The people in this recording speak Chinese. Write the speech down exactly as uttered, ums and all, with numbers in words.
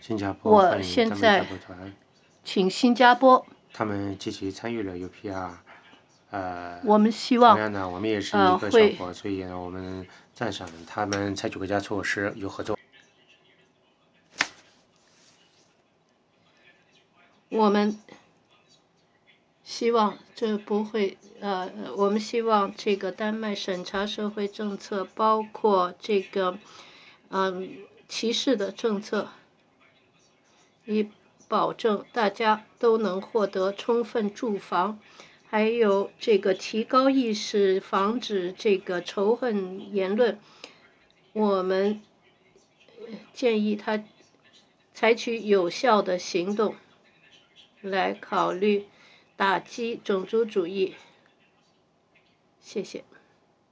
新加坡我欢迎丹麦代现在表团， 请新加坡， 他们积极参与了 U P R。呃， 我们希望同样呢，我们也是一呃会个小国，所以呢，我们赞赏他们采取国家措施，有合作。 我们希望这不会呃，我们希望这个丹麦审查社会政策，包括这个嗯歧视的政策，以保证大家都能获得充分住房，还有这个提高意识，防止这个仇恨言论。我们建议他采取有效的行动来考虑打击种族主义。谢谢。